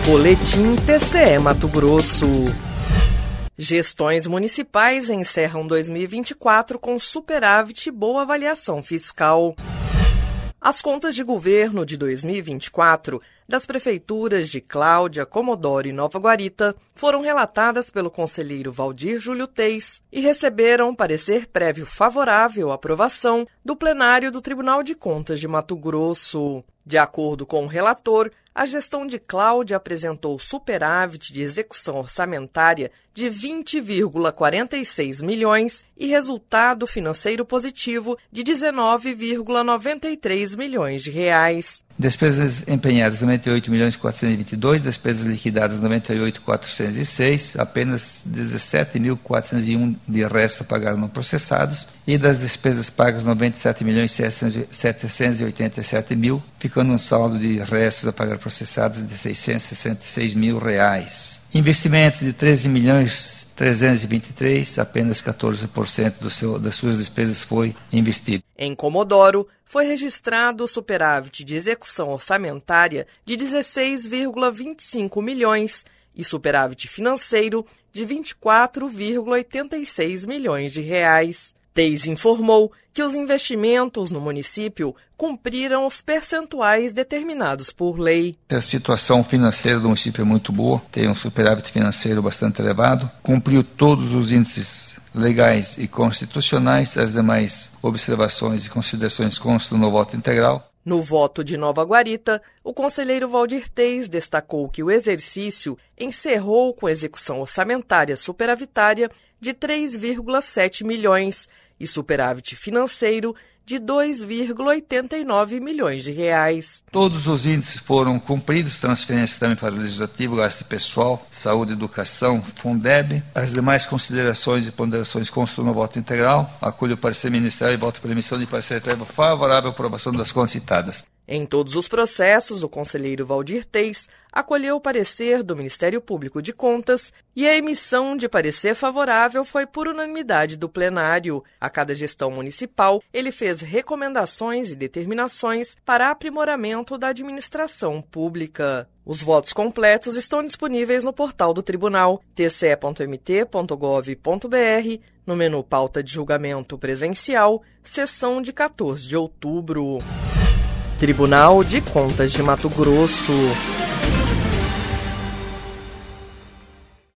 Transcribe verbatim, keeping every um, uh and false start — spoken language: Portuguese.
Boletim T C E Mato Grosso. Gestões municipais encerram dois mil e vinte e quatro com superávit e boa avaliação fiscal. As contas de governo de dois mil e vinte e quatro das prefeituras de Cláudia, Comodoro e Nova Guarita foram relatadas pelo conselheiro Valdir Júlio Teis e receberam parecer prévio favorável à aprovação do plenário do Tribunal de Contas de Mato Grosso. De acordo com o relator, a gestão de Cláudia apresentou superávit de execução orçamentária de vinte vírgula quarenta e seis milhões e resultado financeiro positivo de dezenove vírgula noventa e três milhões de reais. Despesas empenhadas noventa e oito milhões quatrocentos e vinte e dois, despesas liquidadas noventa e oito mil quatrocentos e seis, apenas dezessete mil quatrocentos e um de resto a pagar não processados, e das despesas pagas noventa e sete milhões setecentos e oitenta e sete mil, ficando um saldo de restos a pagar processados de seiscentos e sessenta e seis mil reais. Investimentos de treze milhões trezentos e vinte e três, apenas quatorze por cento do seu, das suas despesas foi investido. Em Comodoro, foi registrado o superávit de execução orçamentária de dezesseis vírgula vinte e cinco milhões e superávit financeiro de vinte e quatro vírgula oitenta e seis milhões de reais. Teis informou que os investimentos no município cumpriram os percentuais determinados por lei. A situação financeira do município é muito boa, tem um superávit financeiro bastante elevado, cumpriu todos os índices legais e constitucionais, as demais observações e considerações constam no voto integral. No voto de Nova Guarita, o conselheiro Valdir Teis destacou que o exercício encerrou com execução orçamentária superavitária de três vírgula sete milhões e superávit financeiro de dois vírgula oitenta e nove milhões de reais. Todos os índices foram cumpridos, transferências também para o Legislativo, gasto pessoal, saúde, educação, Fundeb. As demais considerações e ponderações constam no voto integral. Acolho o parecer ministerial e voto pela emissão de parecer favorável à aprovação das contas citadas. Em todos os processos, o conselheiro Valdir Teis acolheu o parecer do Ministério Público de Contas e a emissão de parecer favorável foi por unanimidade do plenário. A cada gestão municipal, ele fez recomendações e determinações para aprimoramento da administração pública. Os votos completos estão disponíveis no portal do Tribunal, t c e ponto m t ponto gov ponto b r, no menu Pauta de Julgamento Presencial, sessão de quatorze de outubro. Tribunal de Contas de Mato Grosso.